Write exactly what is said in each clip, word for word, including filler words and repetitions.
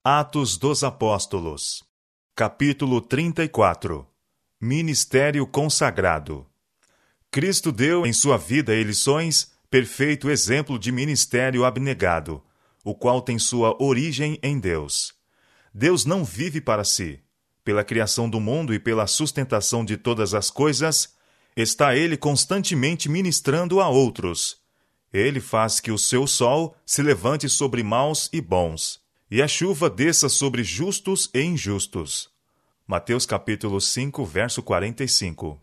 Atos dos Apóstolos, capítulo trinta e quatro. Ministério consagrado. Cristo deu em sua vida e lições perfeito exemplo de ministério abnegado, o qual tem sua origem em Deus. Deus não vive para si. Pela criação do mundo e pela sustentação de todas as coisas, está Ele constantemente ministrando a outros. Ele faz que o seu sol se levante sobre maus e bons, e a chuva desça sobre justos e injustos. Mateus capítulo cinco, verso quarenta e cinco.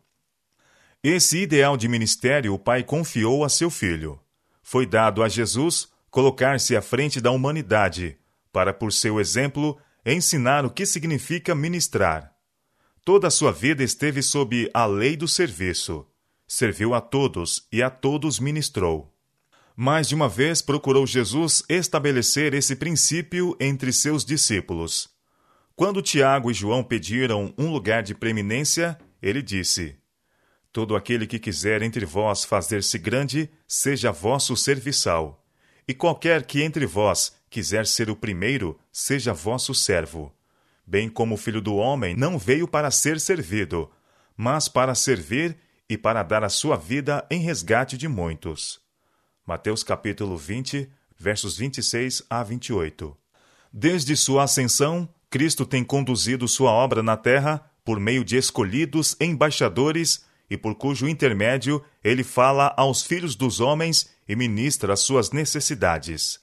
Esse ideal de ministério o Pai confiou a seu Filho. Foi dado a Jesus colocar-se à frente da humanidade, para, por seu exemplo, ensinar o que significa ministrar. Toda a sua vida esteve sob a lei do serviço. Serviu a todos e a todos ministrou. Mais de uma vez procurou Jesus estabelecer esse princípio entre seus discípulos. Quando Tiago e João pediram um lugar de preeminência, ele disse: Todo aquele que quiser entre vós fazer-se grande, seja vosso serviçal. E qualquer que entre vós quiser ser o primeiro, seja vosso servo. Bem como o Filho do Homem não veio para ser servido, mas para servir e para dar a sua vida em resgate de muitos. Mateus capítulo vinte, versos vinte e seis a vinte e oito. Desde sua ascensão, Cristo tem conduzido sua obra na terra por meio de escolhidos embaixadores e por cujo intermédio ele fala aos filhos dos homens e ministra as suas necessidades.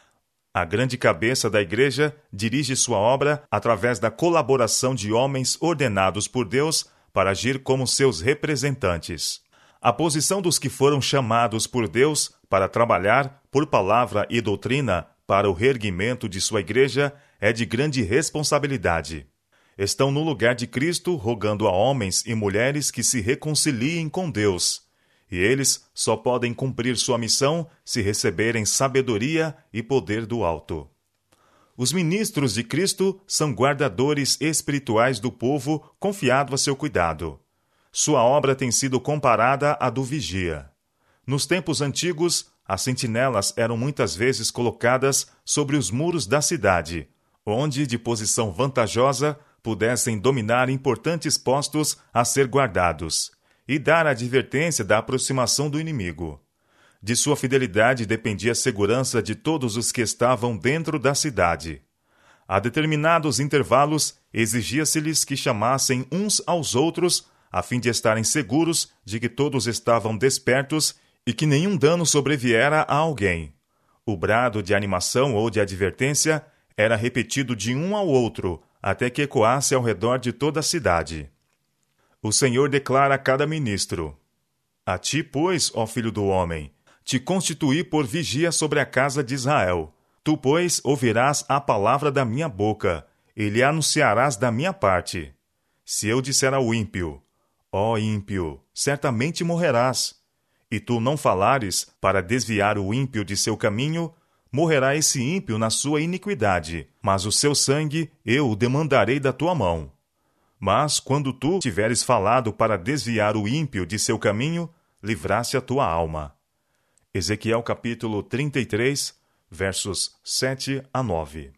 A grande cabeça da Igreja dirige sua obra através da colaboração de homens ordenados por Deus para agir como seus representantes. A posição dos que foram chamados por Deus para trabalhar por palavra e doutrina para o reerguimento de sua Igreja é de grande responsabilidade. Estão no lugar de Cristo rogando a homens e mulheres que se reconciliem com Deus, e eles só podem cumprir sua missão se receberem sabedoria e poder do alto. Os ministros de Cristo são guardadores espirituais do povo confiado a seu cuidado. Sua obra tem sido comparada à do vigia. Nos tempos antigos, as sentinelas eram muitas vezes colocadas sobre os muros da cidade, onde, de posição vantajosa, pudessem dominar importantes postos a ser guardados e dar advertência da aproximação do inimigo. De sua fidelidade dependia a segurança de todos os que estavam dentro da cidade. A determinados intervalos, exigia-se-lhes que chamassem uns aos outros a fim de estarem seguros de que todos estavam despertos e que nenhum dano sobreviera a alguém. O brado de animação ou de advertência era repetido de um ao outro, até que ecoasse ao redor de toda a cidade. O Senhor declara a cada ministro: A ti, pois, ó Filho do Homem, te constituí por vigia sobre a casa de Israel. Tu, pois, ouvirás a palavra da minha boca, e lhe anunciarás da minha parte. Se eu disser ao ímpio: Ó ímpio, certamente morrerás, e tu não falares para desviar o ímpio de seu caminho, morrerá esse ímpio na sua iniquidade, mas o seu sangue eu o demandarei da tua mão. Mas, quando tu tiveres falado para desviar o ímpio de seu caminho, livraste a tua alma. Ezequiel capítulo trinta e três, versos sete a nove.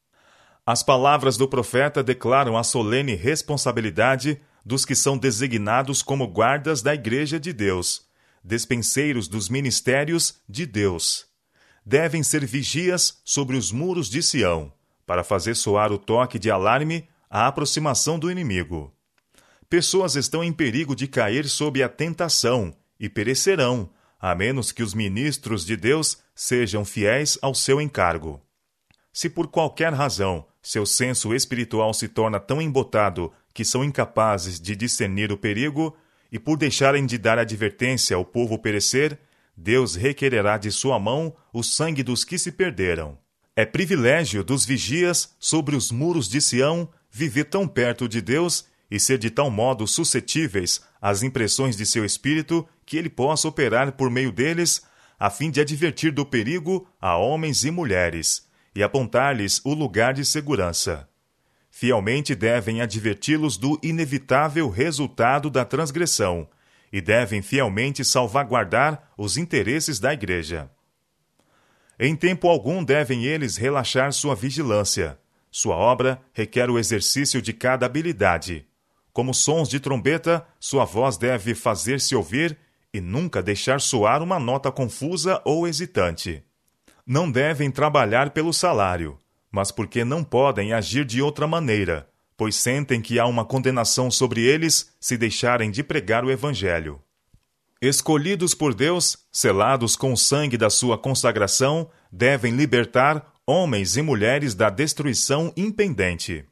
As palavras do profeta declaram a solene responsabilidade dos que são designados como guardas da Igreja de Deus, despenseiros dos ministérios de Deus. Devem ser vigias sobre os muros de Sião, para fazer soar o toque de alarme à aproximação do inimigo. Pessoas estão em perigo de cair sob a tentação e perecerão, a menos que os ministros de Deus sejam fiéis ao seu encargo. Se por qualquer razão seu senso espiritual se torna tão embotado que são incapazes de discernir o perigo, e por deixarem de dar advertência ao povo perecer, Deus requererá de sua mão o sangue dos que se perderam. É privilégio dos vigias sobre os muros de Sião viver tão perto de Deus e ser de tal modo suscetíveis às impressões de seu espírito que ele possa operar por meio deles, a fim de advertir do perigo a homens e mulheres, e apontar-lhes o lugar de segurança. Fielmente devem adverti-los do inevitável resultado da transgressão, e devem fielmente salvaguardar os interesses da Igreja. Em tempo algum devem eles relaxar sua vigilância. Sua obra requer o exercício de cada habilidade. Como sons de trombeta, sua voz deve fazer-se ouvir e nunca deixar soar uma nota confusa ou hesitante. Não devem trabalhar pelo salário, mas porque não podem agir de outra maneira, pois sentem que há uma condenação sobre eles se deixarem de pregar o Evangelho. Escolhidos por Deus, selados com o sangue da sua consagração, devem libertar homens e mulheres da destruição impendente.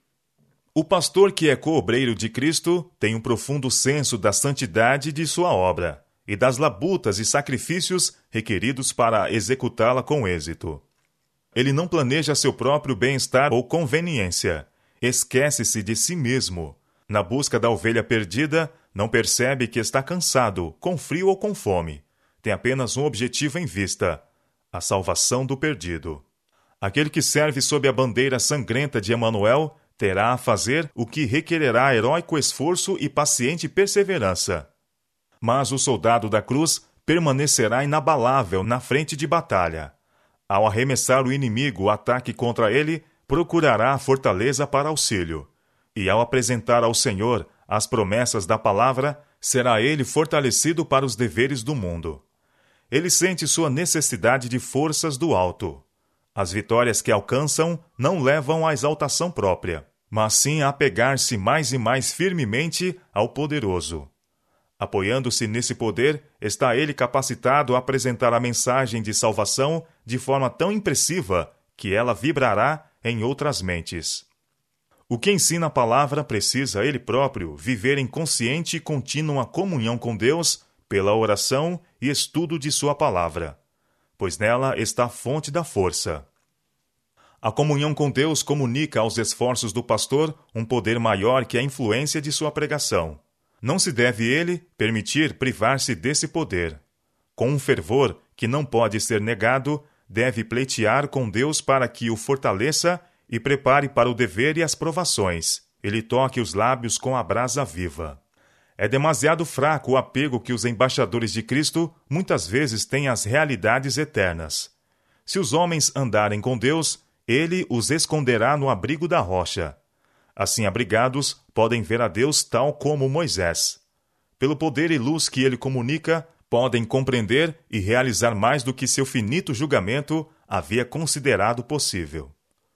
O pastor que é co-obreiro de Cristo tem um profundo senso da santidade de sua obra e das labutas e sacrifícios requeridos para executá-la com êxito. Ele não planeja seu próprio bem-estar ou conveniência. Esquece-se de si mesmo. Na busca da ovelha perdida, não percebe que está cansado, com frio ou com fome. Tem apenas um objetivo em vista: a salvação do perdido. Aquele que serve sob a bandeira sangrenta de Emanuel terá a fazer o que requererá heróico esforço e paciente perseverança. Mas o soldado da cruz permanecerá inabalável na frente de batalha. Ao arremessar o inimigo o ataque contra ele, procurará a fortaleza para auxílio. E ao apresentar ao Senhor as promessas da palavra, será ele fortalecido para os deveres do mundo. Ele sente sua necessidade de forças do alto. As vitórias que alcançam não levam à exaltação própria, mas sim a apegar-se mais e mais firmemente ao poderoso. Apoiando-se nesse poder, está ele capacitado a apresentar a mensagem de salvação de forma tão impressiva que ela vibrará em outras mentes. O que ensina a palavra precisa ele próprio viver em consciente e contínua comunhão com Deus pela oração e estudo de sua palavra, pois nela está a fonte da força. A comunhão com Deus comunica aos esforços do pastor um poder maior que a influência de sua pregação. Não se deve ele permitir privar-se desse poder. Com um fervor que não pode ser negado, deve pleitear com Deus para que o fortaleça e prepare para o dever e as provações. Ele toque os lábios com a brasa viva. É demasiado fraco o apego que os embaixadores de Cristo muitas vezes têm às realidades eternas. Se os homens andarem com Deus, ele os esconderá no abrigo da rocha. Assim abrigados, podem ver a Deus tal como Moisés. Pelo poder e luz que ele comunica, podem compreender e realizar mais do que seu finito julgamento havia considerado possível.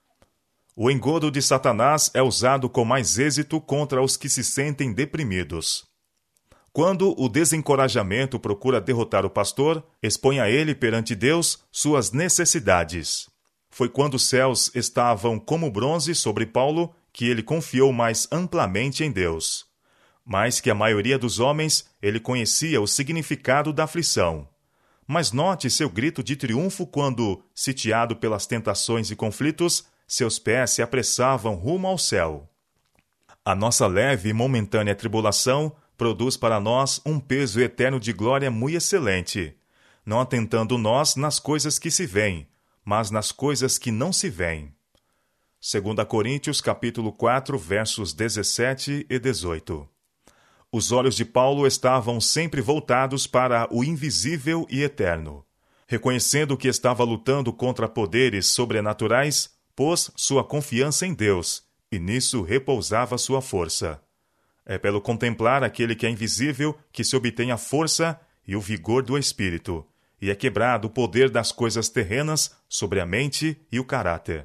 O engodo de Satanás é usado com mais êxito contra os que se sentem deprimidos. Quando o desencorajamento procura derrotar o pastor, expõe a ele perante Deus suas necessidades. Foi quando os céus estavam como bronze sobre Paulo que ele confiou mais amplamente em Deus. Mais que a maioria dos homens, ele conhecia o significado da aflição. Mas note seu grito de triunfo quando, sitiado pelas tentações e conflitos, seus pés se apressavam rumo ao céu. A nossa leve e momentânea tribulação produz para nós um peso eterno de glória muito excelente, não atentando nós nas coisas que se veem, mas nas coisas que não se veem. Segunda Coríntios, capítulo quatro, versos dezessete e dezoito. Os olhos de Paulo estavam sempre voltados para o invisível e eterno. Reconhecendo que estava lutando contra poderes sobrenaturais, pôs sua confiança em Deus, e nisso repousava sua força. É pelo contemplar aquele que é invisível que se obtém a força e o vigor do espírito, e é quebrado o poder das coisas terrenas sobre a mente e o caráter.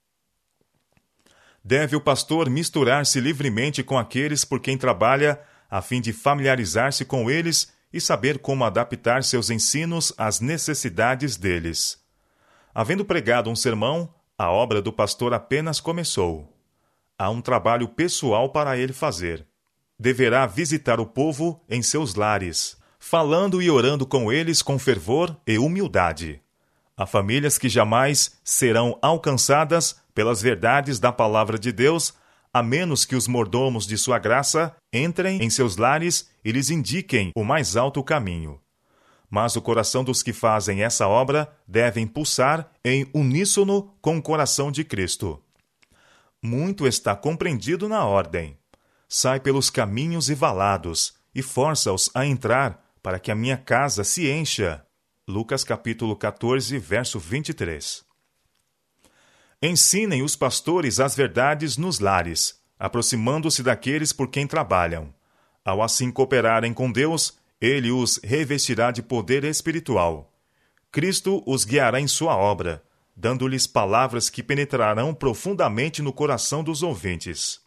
Deve o pastor misturar-se livremente com aqueles por quem trabalha, a fim de familiarizar-se com eles e saber como adaptar seus ensinos às necessidades deles. Havendo pregado um sermão, a obra do pastor apenas começou. Há um trabalho pessoal para ele fazer. Deverá visitar o povo em seus lares, falando e orando com eles com fervor e humildade. Há famílias que jamais serão alcançadas pelas verdades da palavra de Deus, a menos que os mordomos de sua graça entrem em seus lares e lhes indiquem o mais alto caminho. Mas o coração dos que fazem essa obra deve pulsar em uníssono com o coração de Cristo. Muito está compreendido na ordem. Sai pelos caminhos e valados e força-os a entrar para que a minha casa se encha. Lucas capítulo quatorze, verso vinte e três. Ensinem os pastores as verdades nos lares, aproximando-se daqueles por quem trabalham. Ao assim cooperarem com Deus, Ele os revestirá de poder espiritual. Cristo os guiará em sua obra, dando-lhes palavras que penetrarão profundamente no coração dos ouvintes.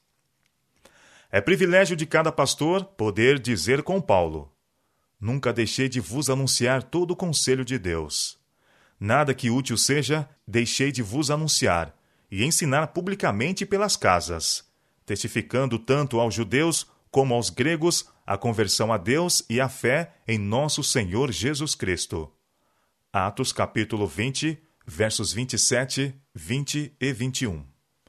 É privilégio de cada pastor poder dizer com Paulo: nunca deixei de vos anunciar todo o conselho de Deus. Nada que útil seja, deixei de vos anunciar e ensinar publicamente pelas casas, testificando tanto aos judeus como aos gregos a conversão a Deus e a fé em nosso Senhor Jesus Cristo. Atos capítulo vinte, versos vinte e sete, vinte e vinte e um.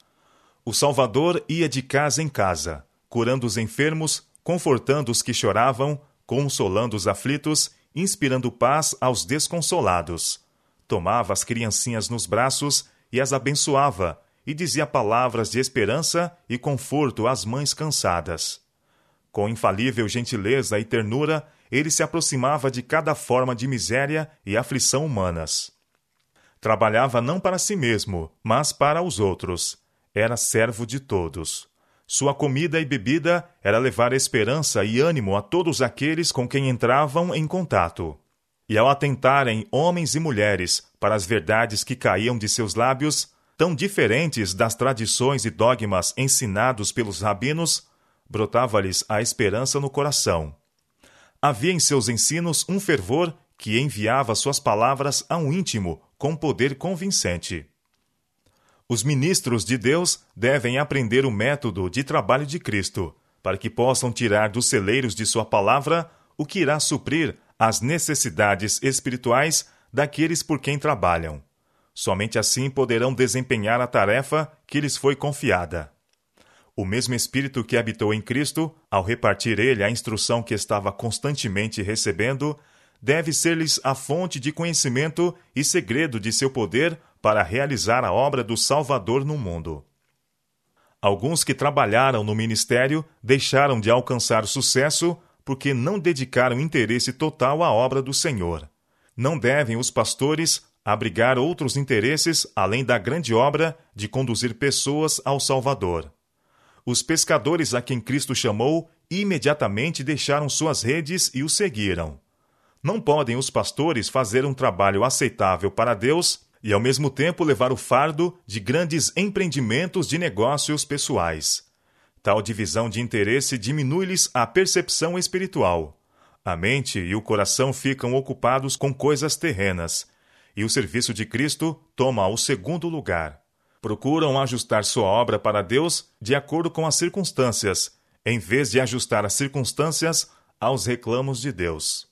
O Salvador ia de casa em casa, curando os enfermos, confortando os que choravam, consolando os aflitos, inspirando paz aos desconsolados. Tomava as criancinhas nos braços e as abençoava, e dizia palavras de esperança e conforto às mães cansadas. Com infalível gentileza e ternura, ele se aproximava de cada forma de miséria e aflição humanas. Trabalhava não para si mesmo, mas para os outros. Era servo de todos. Sua comida e bebida era levar esperança e ânimo a todos aqueles com quem entravam em contato. E ao atentarem homens e mulheres para as verdades que caíam de seus lábios, tão diferentes das tradições e dogmas ensinados pelos rabinos, brotava-lhes a esperança no coração. Havia em seus ensinos um fervor que enviava suas palavras a um íntimo com poder convincente. Os ministros de Deus devem aprender o método de trabalho de Cristo, para que possam tirar dos celeiros de sua palavra o que irá suprir as necessidades espirituais daqueles por quem trabalham. Somente assim poderão desempenhar a tarefa que lhes foi confiada. O mesmo Espírito que habitou em Cristo, ao repartir ele a instrução que estava constantemente recebendo, deve ser-lhes a fonte de conhecimento e segredo de seu poder para realizar a obra do Salvador no mundo. Alguns que trabalharam no ministério deixaram de alcançar sucesso porque não dedicaram interesse total à obra do Senhor. Não devem os pastores abrigar outros interesses além da grande obra de conduzir pessoas ao Salvador. Os pescadores a quem Cristo chamou imediatamente deixaram suas redes e o seguiram. Não podem os pastores fazer um trabalho aceitável para Deus e, ao mesmo tempo, levar o fardo de grandes empreendimentos de negócios pessoais. Tal divisão de interesse diminui-lhes a percepção espiritual. A mente e o coração ficam ocupados com coisas terrenas, e o serviço de Cristo toma o segundo lugar. Procuram ajustar sua obra para Deus de acordo com as circunstâncias, em vez de ajustar as circunstâncias aos reclamos de Deus.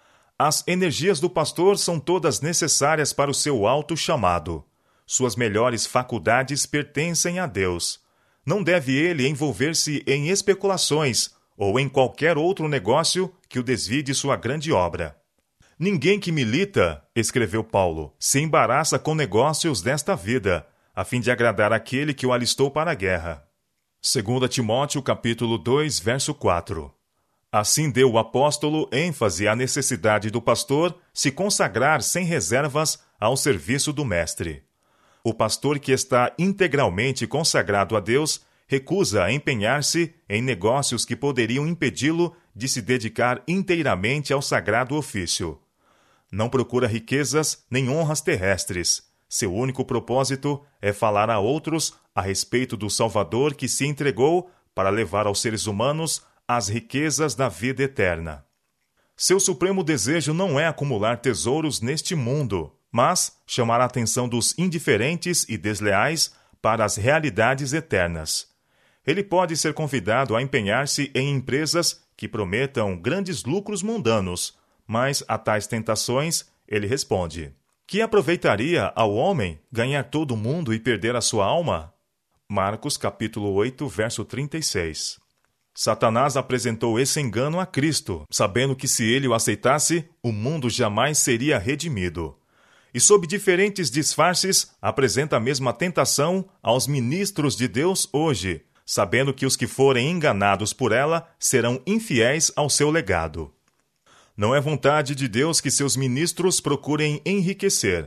As energias do pastor são todas necessárias para o seu alto chamado. Suas melhores faculdades pertencem a Deus. Não deve ele envolver-se em especulações ou em qualquer outro negócio que o desvie de sua grande obra. Ninguém que milita, escreveu Paulo, se embaraça com negócios desta vida, a fim de agradar aquele que o alistou para a guerra. Segundo Timóteo, capítulo dois, verso quatro. Assim deu o apóstolo ênfase à necessidade do pastor se consagrar sem reservas ao serviço do mestre. O pastor que está integralmente consagrado a Deus recusa empenhar-se em negócios que poderiam impedi-lo de se dedicar inteiramente ao sagrado ofício. Não procura riquezas nem honras terrestres. Seu único propósito é falar a outros a respeito do Salvador que se entregou para levar aos seres humanos as riquezas da vida eterna. Seu supremo desejo não é acumular tesouros neste mundo, mas chamar a atenção dos indiferentes e desleais para as realidades eternas. Ele pode ser convidado a empenhar-se em empresas que prometam grandes lucros mundanos, mas a tais tentações ele responde: que aproveitaria ao homem ganhar todo o mundo e perder a sua alma? Marcos capítulo oito, verso trinta e seis. Satanás apresentou esse engano a Cristo, sabendo que se ele o aceitasse, o mundo jamais seria redimido. E sob diferentes disfarces, apresenta a mesma tentação aos ministros de Deus hoje, sabendo que os que forem enganados por ela serão infiéis ao seu legado. Não é vontade de Deus que seus ministros procurem enriquecer.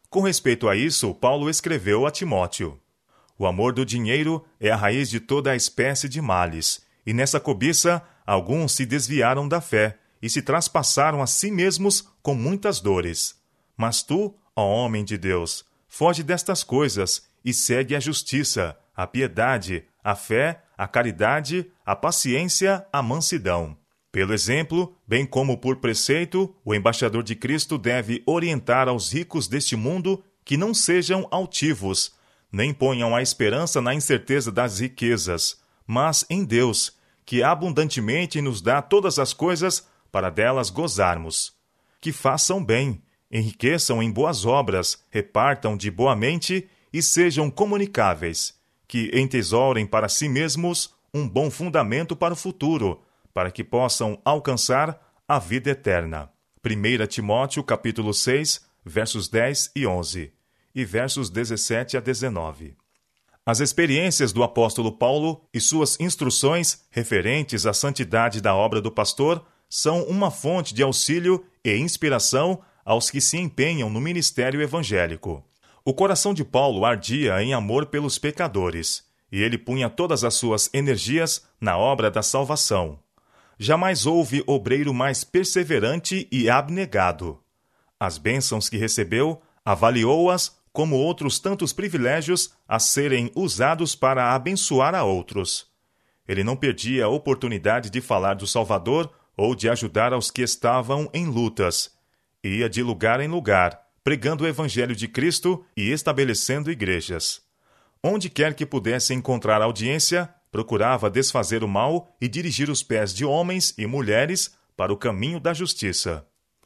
Com respeito a isso, Paulo escreveu a Timóteo: o amor do dinheiro é a raiz de toda a espécie de males, e nessa cobiça alguns se desviaram da fé e se traspassaram a si mesmos com muitas dores. Mas tu, ó homem de Deus, foge destas coisas e segue a justiça, a piedade, a fé, a caridade, a paciência, a mansidão. Pelo exemplo, bem como por preceito, o embaixador de Cristo deve orientar aos ricos deste mundo que não sejam altivos, nem ponham a esperança na incerteza das riquezas, mas em Deus, que abundantemente nos dá todas as coisas para delas gozarmos. Que façam bem, enriqueçam em boas obras, repartam de boa mente e sejam comunicáveis, que entesourem para si mesmos um bom fundamento para o futuro, para que possam alcançar a vida eterna. primeira Timóteo, capítulo seis, versos dez e onze, e versos dezessete a dezenove. As experiências do apóstolo Paulo e suas instruções referentes à santidade da obra do pastor são uma fonte de auxílio e inspiração aos que se empenham no ministério evangélico. O coração de Paulo ardia em amor pelos pecadores, e ele punha todas as suas energias na obra da salvação. Jamais houve obreiro mais perseverante e abnegado. As bênçãos que recebeu, avaliou-as como outros tantos privilégios a serem usados para abençoar a outros. Ele não perdia a oportunidade de falar do Salvador ou de ajudar aos que estavam em lutas. Ia de lugar em lugar, pregando o Evangelho de Cristo e estabelecendo igrejas. Onde quer que pudesse encontrar audiência, procurava desfazer o mal e dirigir os pés de homens e mulheres para o caminho da justiça.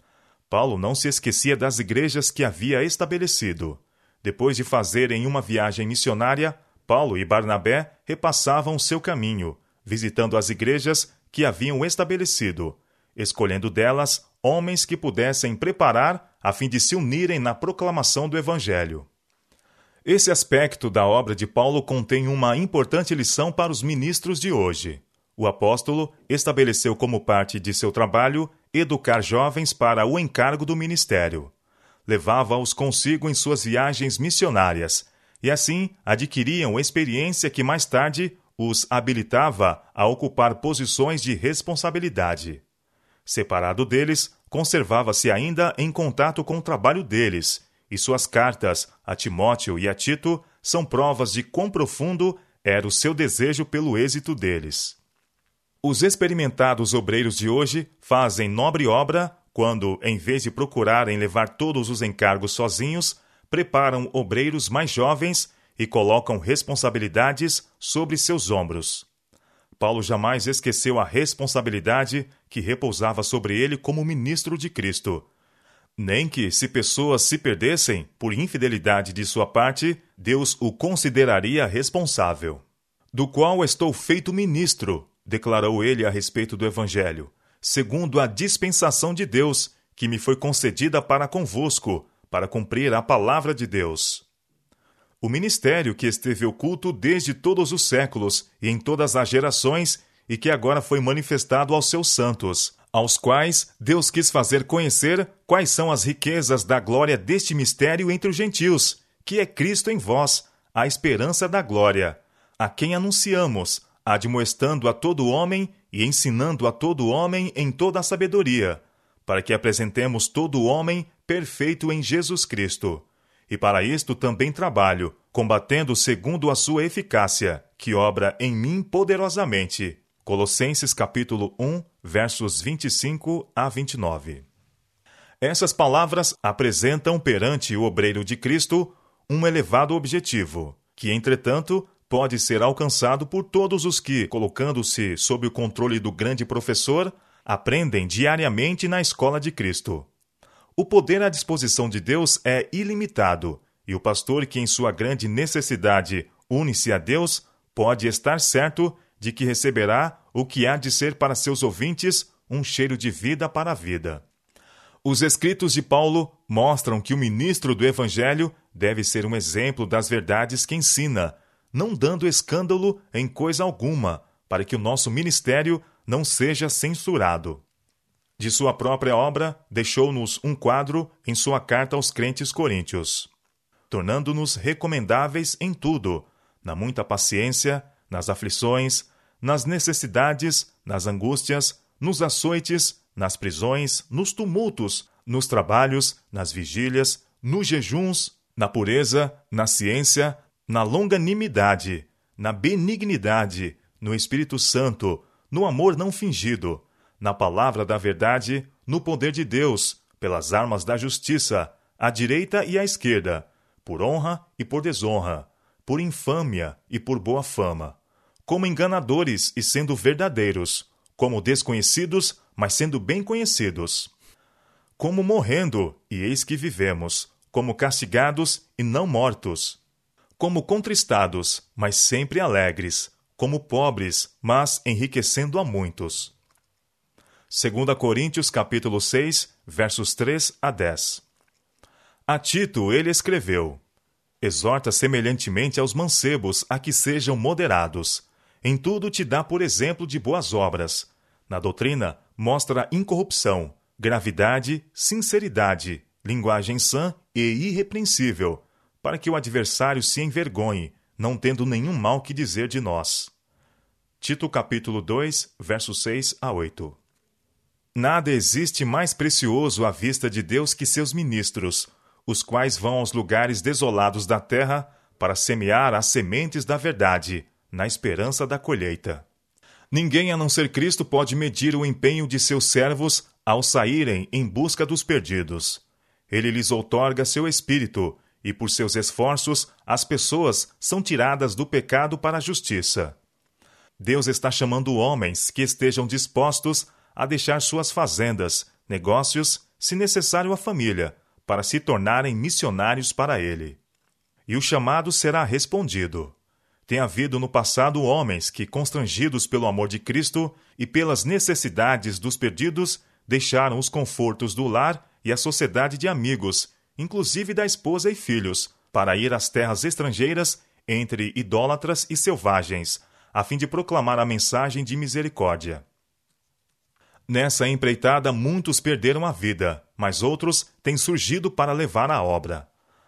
Paulo não se esquecia das igrejas que havia estabelecido. Depois de fazerem uma viagem missionária, Paulo e Barnabé repassavam seu caminho, visitando as igrejas que haviam estabelecido, escolhendo delas homens que pudessem preparar a fim de se unirem na proclamação do Evangelho. Esse aspecto da obra de Paulo contém uma importante lição para os ministros de hoje. O apóstolo estabeleceu como parte de seu trabalho educar jovens para o encargo do ministério. Levava-os consigo em suas viagens missionárias, e assim adquiriam experiência que mais tarde os habilitava a ocupar posições de responsabilidade. Separado deles, conservava-se ainda em contato com o trabalho deles, e suas cartas a Timóteo e a Tito são provas de quão profundo era o seu desejo pelo êxito deles. Os experimentados obreiros de hoje fazem nobre obra quando, em vez de procurarem levar todos os encargos sozinhos, preparam obreiros mais jovens e colocam responsabilidades sobre seus ombros. Paulo jamais esqueceu a responsabilidade que repousava sobre ele como ministro de Cristo. Nem que, se pessoas se perdessem por infidelidade de sua parte, Deus o consideraria responsável. Do qual estou feito ministro, declarou ele a respeito do Evangelho, segundo a dispensação de Deus, que me foi concedida para convosco, para cumprir a palavra de Deus. O ministério que esteve oculto desde todos os séculos e em todas as gerações, e que agora foi manifestado aos seus santos, aos quais Deus quis fazer conhecer quais são as riquezas da glória deste mistério entre os gentios, que é Cristo em vós, a esperança da glória, a quem anunciamos, admoestando a todo homem e ensinando a todo homem em toda a sabedoria, para que apresentemos todo homem perfeito em Jesus Cristo. E para isto também trabalho, combatendo segundo a sua eficácia, que obra em mim poderosamente. Colossenses capítulo um, versos vinte e cinco a vinte e nove. Essas palavras apresentam perante o obreiro de Cristo um elevado objetivo, que, entretanto, pode ser alcançado por todos os que, colocando-se sob o controle do grande professor, aprendem diariamente na escola de Cristo. O poder à disposição de Deus é ilimitado, e o pastor que em sua grande necessidade une-se a Deus pode estar certo de que receberá o que há de ser para seus ouvintes um cheiro de vida para a vida. Os escritos de Paulo mostram que o ministro do Evangelho deve ser um exemplo das verdades que ensina, não dando escândalo em coisa alguma, para que o nosso ministério não seja censurado. De sua própria obra, deixou-nos um quadro em sua carta aos crentes coríntios. tornando-nos recomendáveis em tudo, na muita paciência, nas aflições, nas necessidades, nas angústias, nos açoites, nas prisões, nos tumultos, nos trabalhos, nas vigílias, nos jejuns, na pureza, na ciência, na longanimidade, na benignidade, no Espírito Santo, no amor não fingido, na palavra da verdade, no poder de Deus, pelas armas da justiça, à direita e à esquerda, por honra e por desonra, por infâmia e por boa fama, como enganadores e sendo verdadeiros, como desconhecidos, mas sendo bem conhecidos, como morrendo, e eis que vivemos, como castigados e não mortos, como contristados, mas sempre alegres, como pobres, mas enriquecendo a muitos. Segunda Coríntios capítulo seis, versos três a dez. A Tito ele escreveu: Exorta semelhantemente aos mancebos a que sejam moderados. Em tudo te dá por exemplo de boas obras. Na doutrina mostra incorrupção, gravidade, sinceridade, linguagem sã e irrepreensível, para que o adversário se envergonhe, não tendo nenhum mal que dizer de nós. Tito capítulo dois, versos seis a oito. Nada existe mais precioso à vista de Deus que seus ministros, os quais vão aos lugares desolados da terra para semear as sementes da verdade, na esperança da colheita. Ninguém a não ser Cristo pode medir o empenho de seus servos ao saírem em busca dos perdidos. Ele lhes outorga seu espírito, e por seus esforços as pessoas são tiradas do pecado para a justiça. Deus está chamando homens que estejam dispostos a deixar suas fazendas, negócios, se necessário a família, para se tornarem missionários para Ele. E o chamado será respondido. Tem havido no passado homens que, constrangidos pelo amor de Cristo e pelas necessidades dos perdidos, deixaram os confortos do lar e a sociedade de amigos, inclusive da esposa e filhos, para ir às terras estrangeiras entre idólatras e selvagens, a fim de proclamar a mensagem de misericórdia. Nessa empreitada, muitos perderam a vida, mas outros têm surgido para levar a obra.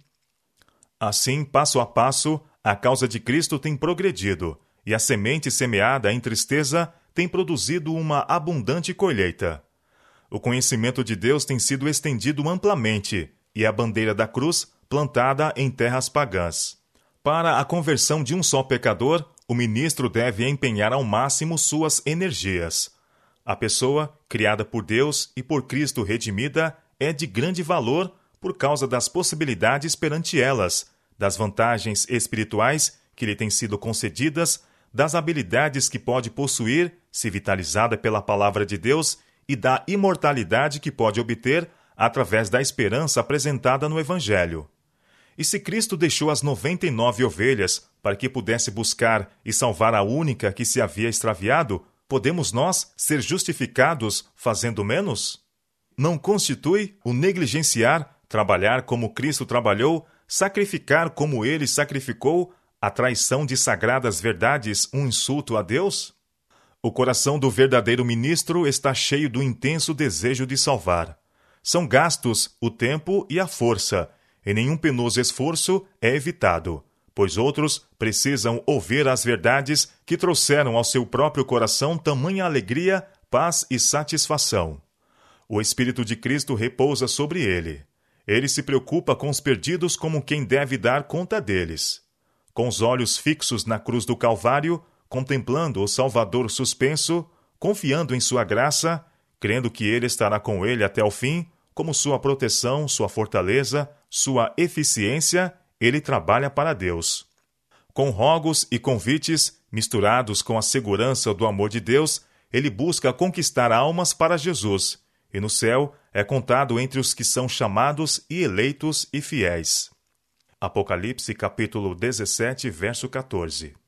Assim, passo a passo, a causa de Cristo tem progredido, e a semente semeada em tristeza tem produzido uma abundante colheita. O conhecimento de Deus tem sido estendido amplamente, e a bandeira da cruz plantada em terras pagãs. Para a conversão de um só pecador, o ministro deve empenhar ao máximo suas energias. A pessoa, criada por Deus e por Cristo redimida, é de grande valor por causa das possibilidades perante elas, das vantagens espirituais que lhe têm sido concedidas, das habilidades que pode possuir, se vitalizada pela palavra de Deus, e da imortalidade que pode obter através da esperança apresentada no Evangelho. E se Cristo deixou as noventa e nove ovelhas para que pudesse buscar e salvar a única que se havia extraviado, podemos nós ser justificados fazendo menos? Não constitui o negligenciar, trabalhar como Cristo trabalhou, sacrificar como Ele sacrificou, a traição de sagradas verdades um insulto a Deus? O coração do verdadeiro ministro está cheio do intenso desejo de salvar. São gastos o tempo e a força, e nenhum penoso esforço é evitado, pois outros precisam ouvir as verdades que trouxeram ao seu próprio coração tamanha alegria, paz e satisfação. O Espírito de Cristo repousa sobre ele. Ele se preocupa com os perdidos como quem deve dar conta deles. Com os olhos fixos na cruz do Calvário, contemplando o Salvador suspenso, confiando em sua graça, crendo que ele estará com ele até o fim, como sua proteção, sua fortaleza, sua eficiência, ele trabalha para Deus. Com rogos e convites, misturados com a segurança do amor de Deus, ele busca conquistar almas para Jesus, e no céu é contado entre os que são chamados e eleitos e fiéis. Apocalipse capítulo dezessete, verso quatorze.